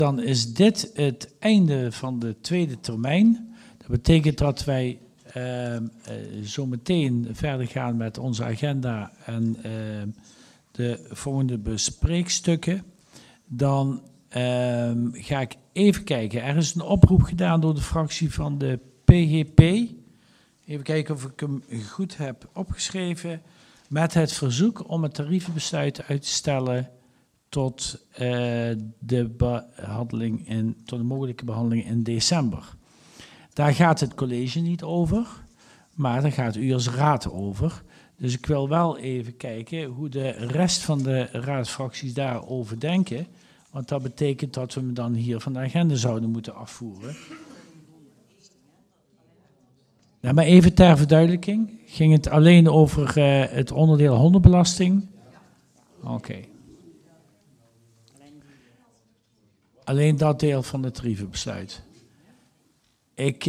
Dan is dit het einde van de tweede termijn. Dat betekent dat wij zo meteen verder gaan met onze agenda en de volgende bespreekstukken. Dan ga ik even kijken. Er is een oproep gedaan door de fractie van de PGP. Even kijken of ik hem goed heb opgeschreven. Met het verzoek om het tarievenbesluit uit te stellen tot de mogelijke behandeling in december. Daar gaat het college niet over, maar daar gaat u als raad over. Dus ik wil wel even kijken hoe de rest van de raadsfracties daarover denken. Want dat betekent dat we hem dan hier van de agenda zouden moeten afvoeren. Ja, maar even ter verduidelijking. Ging het alleen over het onderdeel hondenbelasting? Oké. Alleen dat deel van het tarievenbesluit. Ik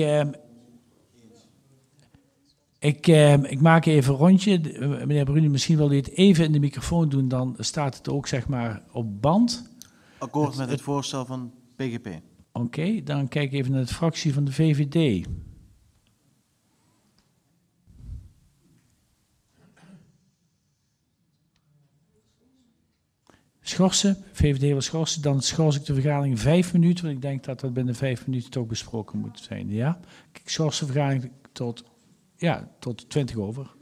maak even een rondje. Meneer Bruni, misschien wil u het even in de microfoon doen, dan staat het ook zeg maar op band. Akkoord met het voorstel van PGP. Oké, dan kijk ik even naar de fractie van de VVD. Schorsen, VVD wil schorsen, dan schors ik de vergadering 5 minuten, want ik denk dat dat binnen 5 minuten toch besproken moet zijn. Ja? Ik schors de vergadering tot 20 over.